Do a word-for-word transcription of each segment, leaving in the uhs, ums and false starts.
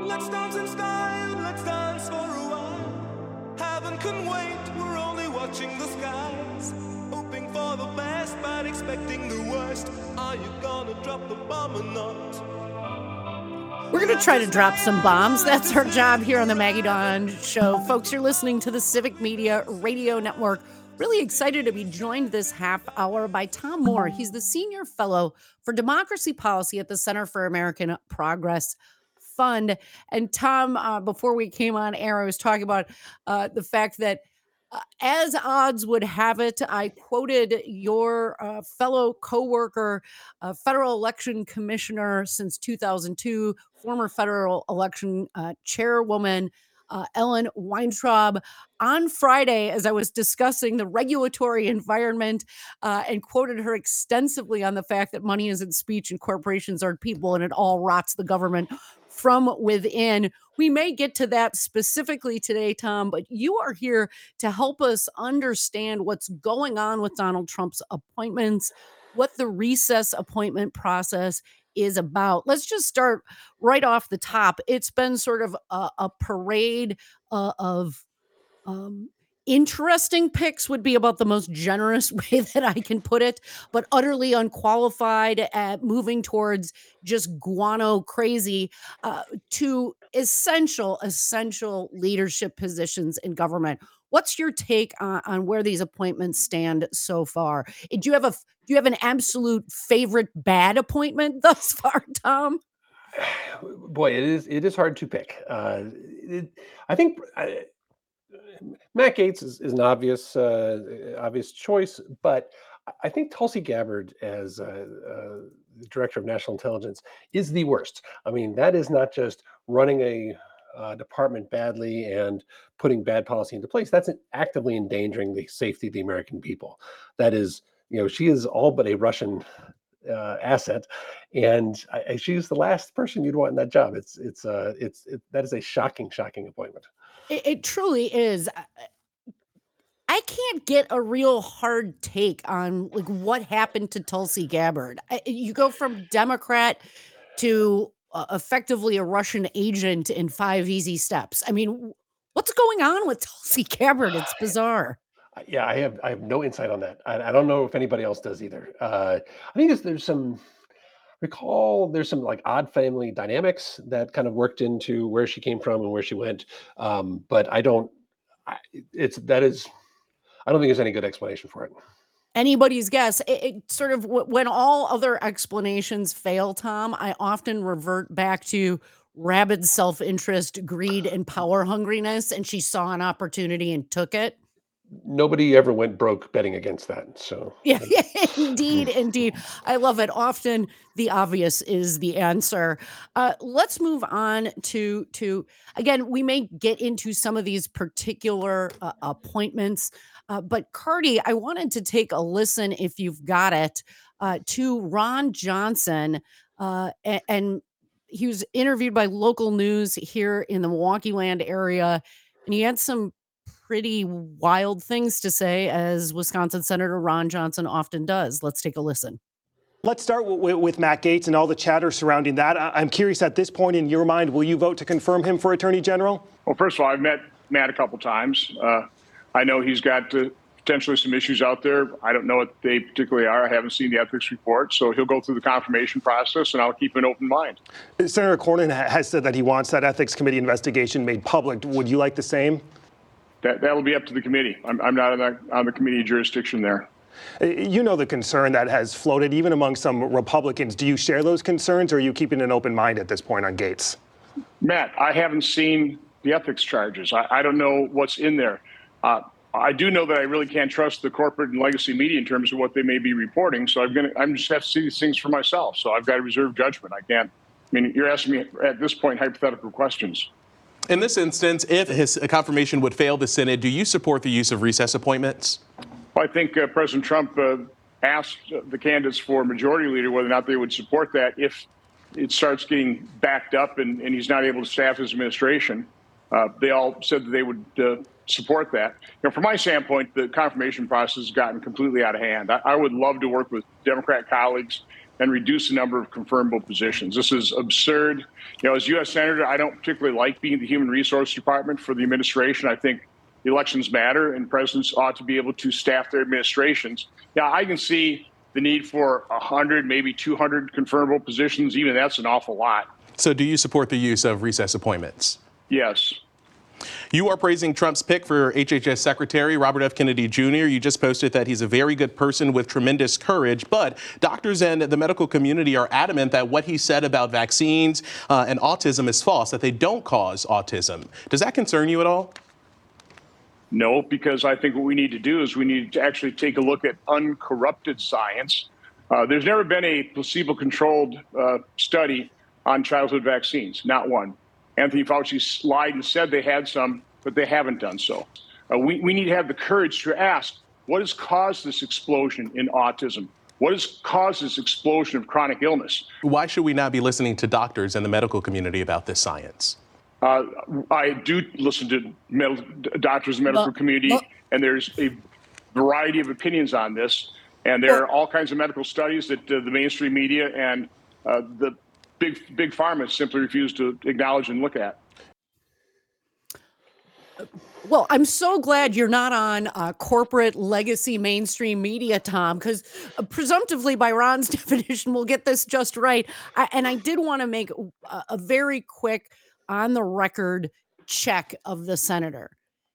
Let's dance in style, let's dance for a while. Heaven can wait, we're only watching the skies. Hoping for the best, but expecting the worst. Are you gonna drop the bomb or not? We're going to try to drop some bombs. That's our job here on the Maggie Dawn Show. Folks, you're listening to the Civic Media Radio Network. Really excited to be joined this half hour by Tom Moore. He's the Senior Fellow for Democracy Policy at the Center for American Progress Fund. And Tom, uh, before we came on air, I was talking about uh, the fact that uh, as odds would have it, I quoted your uh, fellow coworker, uh, federal election commissioner since two thousand two, former federal election uh, chairwoman, uh, Ellen Weintraub, on Friday as I was discussing the regulatory environment uh, and quoted her extensively on the fact that money isn't speech and corporations aren't people and it all rots the government from within. We may get to that specifically today, Tom, but you are here to help us understand what's going on with Donald Trump's appointments, what the recess appointment process is about. Let's just start right off the top. It's been sort of a, a parade uh, of um, interesting picks would be about the most generous way that I can put it, but utterly unqualified at moving towards just guano crazy uh, to essential, essential leadership positions in government. What's your take on, on where these appointments stand so far? Do you have a do you have an absolute favorite bad appointment thus far, Tom? Boy, it is it is hard to pick. Uh, it, I think I, Matt Gaetz is, is an obvious uh, obvious choice, but I think Tulsi Gabbard as uh, uh, the director of national intelligence is the worst. I mean, that is not just running a uh, department badly and putting bad policy into place. That's actively endangering the safety of the American people. That is, you know, she is all but a Russian uh, asset, and I, I, she's the last person you'd want in that job. It's it's uh, it's it, that is a shocking, shocking appointment. It, it truly is. I can't get a real hard take on like what happened to Tulsi Gabbard. I, you go from Democrat to uh, effectively a Russian agent in five easy steps. I mean, what's going on with Tulsi Gabbard? It's bizarre. Yeah, I have I have no insight on that. I, I don't know if anybody else does either. Uh, I think there's, there's some recall there's some like odd family dynamics that kind of worked into where she came from and where she went. Um, but I don't. I, it's that is. I don't think there's any good explanation for it. Anybody's guess. It, it sort of when all other explanations fail, Tom, I often revert back to rabid self-interest, greed, and power hungriness, and she saw an opportunity and took it. Nobody ever went broke betting against that. So yeah, yeah, indeed, indeed. I love it. Often the obvious is the answer. Uh, let's move on to to again. We may get into some of these particular uh, appointments, uh, but Cardi, I wanted to take a listen, if you've got it, uh, to Ron Johnson, uh, and, and he was interviewed by local news here in the Milwaukee land area, and he had some pretty wild things to say, as Wisconsin Senator Ron Johnson often does. Let's take a listen. Let's start w- with Matt Gaetz and all the chatter surrounding that. I- I'm curious, at this point in your mind, will you vote to confirm him for Attorney General? Well, first of all, I've met Matt a couple times. Uh, I know he's got uh, potentially some issues out there. I don't know what they particularly are. I haven't seen the ethics report, so he'll go through the confirmation process, and I'll keep an open mind. Senator Cornyn has said that he wants that ethics committee investigation made public. Would you like the same? That that'll be up to the committee. I'm, I'm not on the, on the committee jurisdiction there. You know the concern that has floated even among some Republicans. Do you share those concerns, or are you keeping an open mind at this point on Gaetz? Matt, I haven't seen the ethics charges. I, I don't know what's in there. Uh, I do know that I really can't trust the corporate and legacy media in terms of what they may be reporting. So I'm gonna I'm just have to see these things for myself. So I've got to reserve judgment. I can't. I mean, you're asking me at this point hypothetical questions. In this instance, if his confirmation would fail the Senate, do you support the use of recess appointments? Well, I think uh, President Trump uh, asked the candidates for majority leader whether or not they would support that if it starts getting backed up and, and he's not able to staff his administration. Uh, they all said that they would uh, support that. You know, from my standpoint, the confirmation process has gotten completely out of hand. I, I would love to work with Democrat colleagues and reduce the number of confirmable positions. This is absurd. You know, as U S Senator, I don't particularly like being the Human Resource Department for the administration. I think elections matter, and presidents ought to be able to staff their administrations. Yeah, I can see the need for one hundred, maybe two hundred confirmable positions. Even that's an awful lot. So do you support the use of recess appointments? Yes. You are praising Trump's pick for H H S Secretary, Robert F. Kennedy Junior You just posted that he's a very good person with tremendous courage, but doctors and the medical community are adamant that what he said about vaccines uh, and autism is false, that they don't cause autism. Does that concern you at all? No, because I think what we need to do is we need to actually take a look at uncorrupted science. Uh, there's never been a placebo-controlled uh, study on childhood vaccines, not one. Anthony Fauci lied and said they had some, but they haven't done so. Uh, we, we need to have the courage to ask, what has caused this explosion in autism? What has caused this explosion of chronic illness? Why should we not be listening to doctors and the medical community about this science? Uh, I do listen to medical, doctors and medical Well, community, well- and there's a variety of opinions on this. And there are all kinds of medical studies that uh, the mainstream media and uh, the big big pharma simply refuse to acknowledge and look at. Well, I'm so glad you're not on uh, corporate legacy mainstream media, Tom, because uh, presumptively, by Ron's definition, we'll get this just right. I, and I did want to make a, a very quick, on the record check of the senator.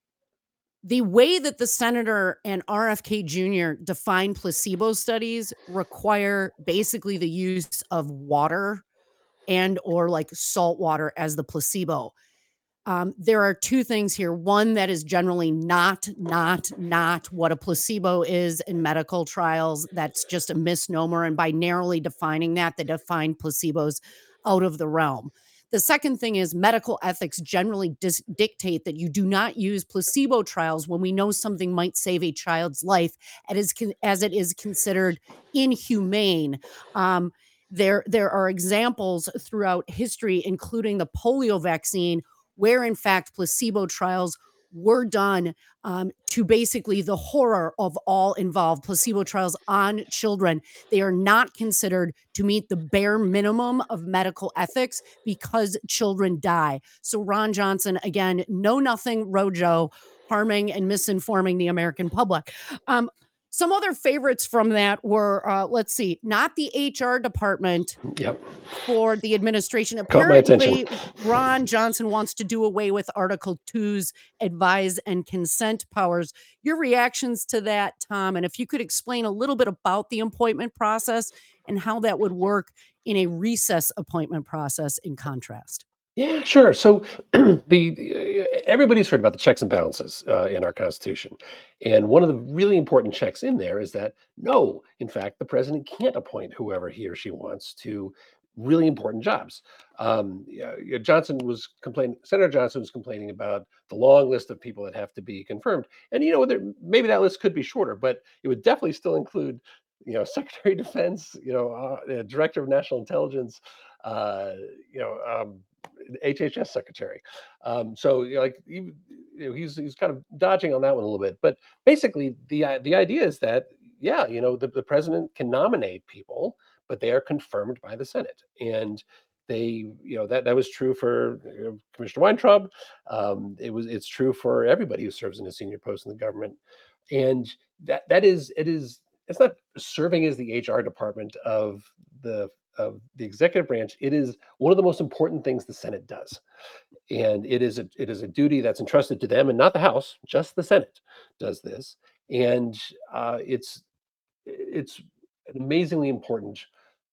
The way that the senator and R F K Junior define placebo studies require basically the use of water and or like salt water as the placebo. Um, there are two things here. One, that is generally not, not, not what a placebo is in medical trials. That's just a misnomer. And by narrowly defining that, they define placebos out of the realm. The second thing is medical ethics generally dis- dictate that you do not use placebo trials when we know something might save a child's life, as, con- as it is considered inhumane. Um, there, there are examples throughout history, including the polio vaccine, where in fact placebo trials were done um, to basically the horror of all involved. Placebo trials on children, they are not considered to meet the bare minimum of medical ethics because children die. So Ron Johnson, again, know nothing, Rojo, harming and misinforming the American public. Um, Some other favorites from that were, uh, let's see, not the H R department Yep. for the administration. Caught my Apparently, attention. Ron Johnson wants to do away with Article two's advise and consent powers. Your reactions to that, Tom, and if you could explain a little bit about the appointment process and how that would work in a recess appointment process in contrast. Yeah, sure. So the, the everybody's heard about the checks and balances uh, in our Constitution, and one of the really important checks in there is that no, in fact, the president can't appoint whoever he or she wants to really important jobs. Um, yeah, yeah, Johnson was complaining. Senator Johnson was complaining about the long list of people that have to be confirmed, and you know, there, maybe that list could be shorter, but it would definitely still include, you know, Secretary of Defense, you know, uh, Director of National Intelligence, uh, you know. Um, H H S secretary. Um, so you know, like you know, he's he's kind of dodging on that one a little bit. But basically, the uh, the idea is that yeah, you know, the, the president can nominate people, but they are confirmed by the Senate, and they you know that that was true for you know, Commissioner Weintraub. Um, it was it's true for everybody who serves in a senior post in the government, and that that is it is it's not serving as the H R department of the of the executive branch. It is one of the most important things the Senate does, and it is a it is a duty that's entrusted to them, and not the House. Just the Senate does this, and uh, it's it's an amazingly important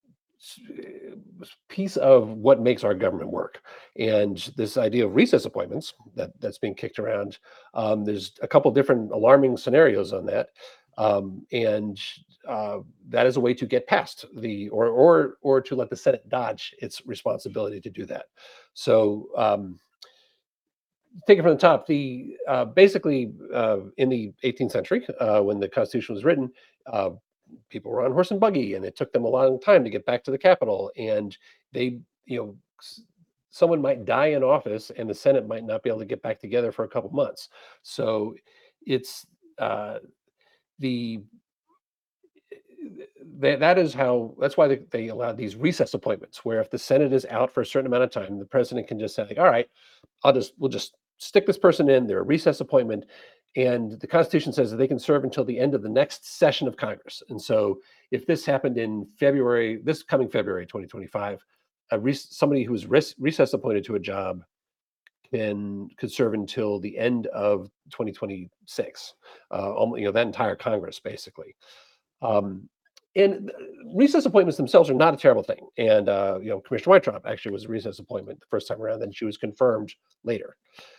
piece of what makes our government work. And this idea of recess appointments that that's being kicked around, um, there's a couple different alarming scenarios on that. Um, and uh, that is a way to get past the or or or to let the Senate dodge its responsibility to do that. So um, take it from the top. The uh, basically uh, in the eighteenth century, uh, when the Constitution was written, uh, people were on horse and buggy, and it took them a long time to get back to the Capitol. And they, you know, s- someone might die in office, and the Senate might not be able to get back together for a couple months. So it's uh, the that that is how that's why they, they allow these recess appointments, where if the Senate is out for a certain amount of time, the president can just say, like, all right, I'll just we'll just stick this person in. They're a recess appointment, and the Constitution says that they can serve until the end of the next session of Congress. And so, if this happened in February, this coming February twenty twenty-five, a rec- somebody who is res- recess appointed to a job can could serve until the end of twenty twenty-six. Uh, almo- you know, that entire Congress, basically. Um, and recess appointments themselves are not a terrible thing. And uh, you know, Commissioner Weintraub actually was a recess appointment the first time around, then she was confirmed later.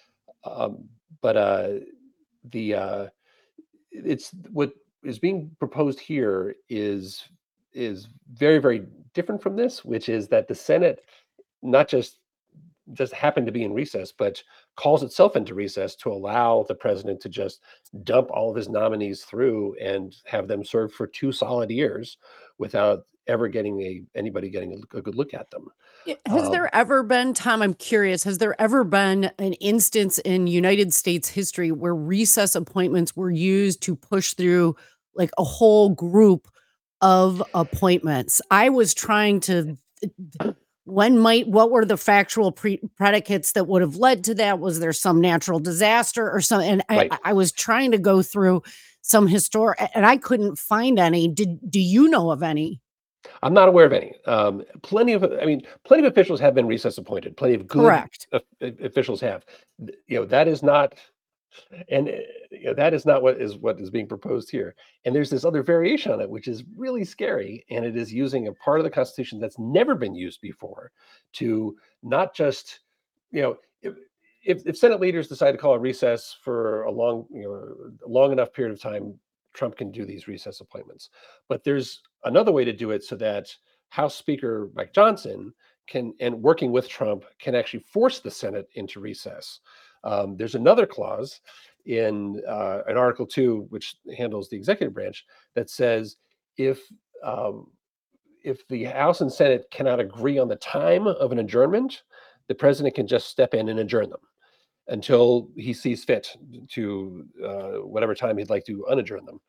Um, but uh, the uh, it's what is being proposed here is is very, very different from this, which is that the Senate not just just happened to be in recess, but calls itself into recess to allow the president to just dump all of his nominees through and have them serve for two solid years without ever getting a anybody getting a, a good look at them. Yeah, Has Um, there ever been, Tom, I'm curious, has there ever been an instance in United States history where recess appointments were used to push through like a whole group of appointments? I was trying to, when might, what were the factual pre- predicates that would have led to that? Was there some natural disaster or something? And I, right. I I was trying to go through some historic, and I couldn't find any. Did, do you know of any? I'm not aware of any. Um, plenty of, I mean, plenty of officials have been recess appointed. Plenty of good Correct. of- officials have. Th- You know, that is not, and uh, you know, that is not what is what is being proposed here. And there's this other variation on it, which is really scary, and it is using a part of the Constitution that's never been used before to not just, you know, if if, if Senate leaders decide to call a recess for a long, you know, a long enough period of time, Trump can do these recess appointments. But there's another way to do it so that House Speaker Mike Johnson can, and working with Trump, can actually force the Senate into recess. Um, there's another clause in uh, in Article Two, which handles the executive branch, that says if um, if the House and Senate cannot agree on the time of an adjournment, the president can just step in and adjourn them until he sees fit to uh, whatever time he'd like to unadjourn them.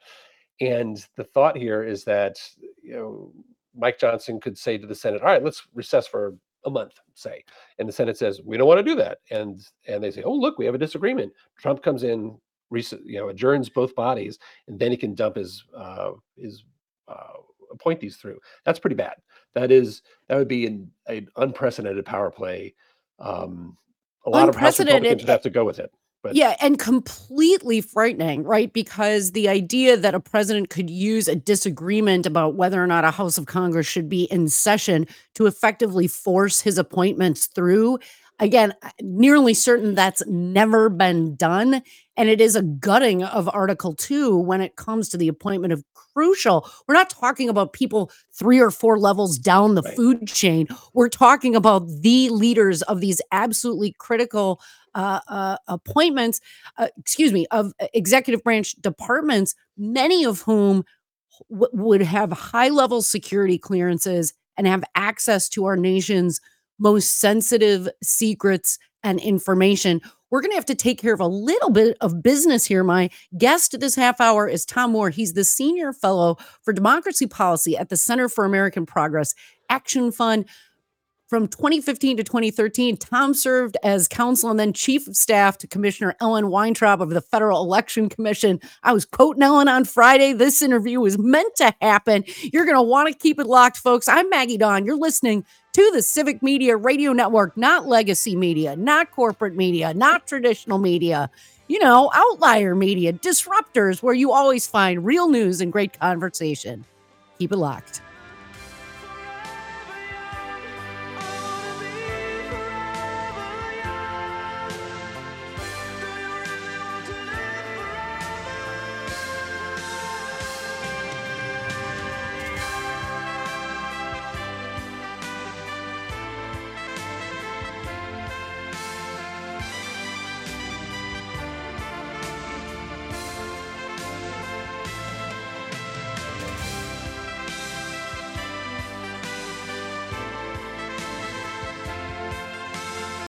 And the thought here is that, you know, Mike Johnson could say to the Senate, "All right, let's recess for a month," say, and the Senate says, "We don't want to do that," and and they say, "Oh, look, we have a disagreement." Trump comes in, rec- you know, adjourns both bodies, and then he can dump his uh, his uh, appointees through. That's pretty bad. That is that would be an, an unprecedented power play. Um, a lot of House Republicans Unprecedented. would have to go with it, but Yeah, and completely frightening, right? Because the idea that a president could use a disagreement about whether or not a House of Congress should be in session to effectively force his appointments through. Again, I- nearly certain that's never been done. And it is a gutting of Article two when it comes to the appointment of crucial. We're not talking about people three or four levels down the right. food chain. We're talking about the leaders of these absolutely critical uh, uh, appointments, uh, excuse me, of uh, executive branch departments, many of whom w- would have high level security clearances and have access to our nation's most sensitive secrets and information. We're going to have to take care of a little bit of business here. My guest this half hour is Tom Moore. He's the senior fellow for democracy policy at the Center for American Progress Action Fund. From twenty fifteen to twenty thirteen, Tom served as counsel and then chief of staff to Commissioner Ellen Weintraub of the Federal Election Commission. I was quoting Ellen on Friday. This interview was meant to happen. You're going to want to keep it locked, folks. I'm Maggie Dawn. You're listening to the Civic Media Radio Network, not legacy media, not corporate media, not traditional media, you know, outlier media, disruptors, where you always find real news and great conversation. Keep it locked.